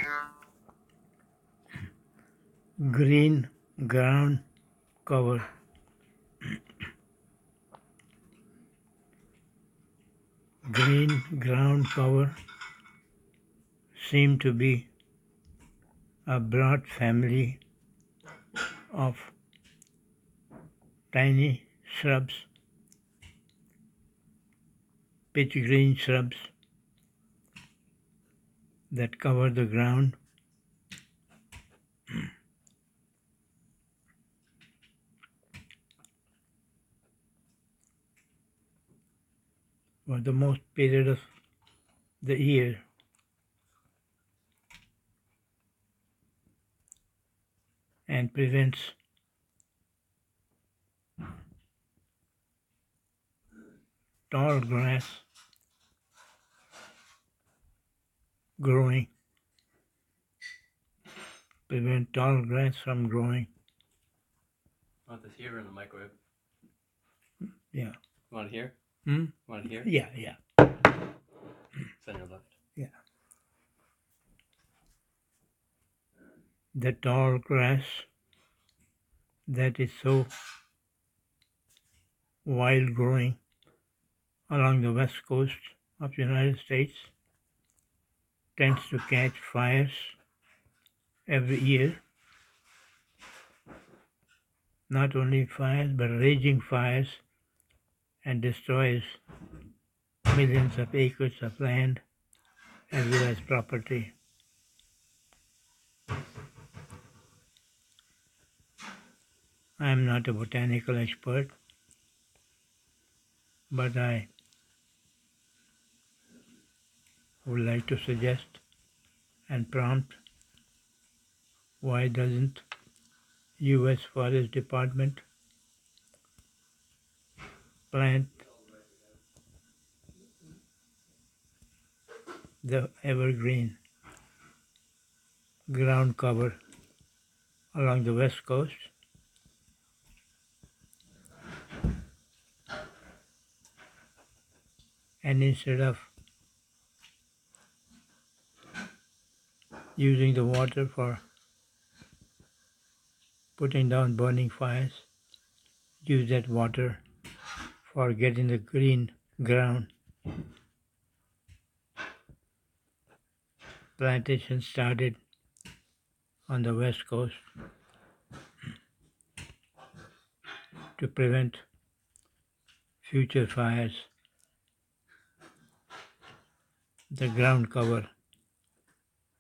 Green ground cover. Green ground cover seem to be a broad family of tiny shrubs, pitch green shrubs that cover the ground. For the most period of the year. And prevents tall grass growing. Prevent tall grass from growing. Want this here or in the microwave? Yeah. Want it here? Want it here? Yeah. It's on your left. Yeah. The tall grass that is so wild growing along the west coast of the United States tends to catch fires every year. Not only fires, but raging fires, and destroys millions of acres of land as well as property. I am not a botanical expert, but I would like to suggest and prompt, why doesn't U.S. Forest Department plant the evergreen ground cover along the west coast and instead of using the water for putting down burning fires, use that water for getting the green ground. Plantation started on the west coast to prevent future fires. The ground cover